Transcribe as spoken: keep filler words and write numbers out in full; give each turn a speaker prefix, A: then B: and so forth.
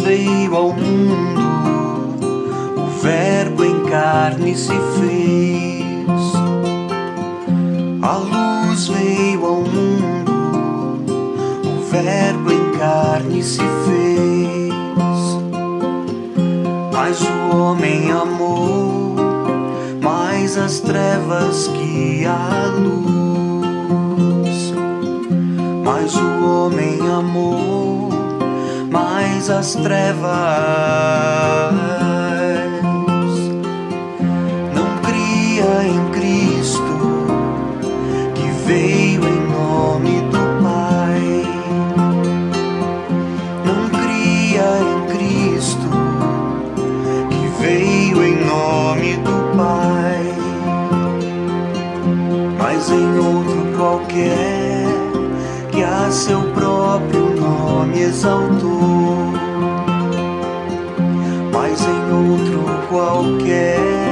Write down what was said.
A: veio ao mundo, o Verbo em carne se fez. A luz veio ao mundo, o Verbo em carne se fez. Mas o homem amou mais as trevas que a luz. Mas o homem amou mais as trevas. Não cria em Cristo, que veio em nome do Pai. Não cria em Cristo, que veio em nome do Pai, mas em outro qualquer, que a seu próprio nome exaltou. Mas em outro qualquer,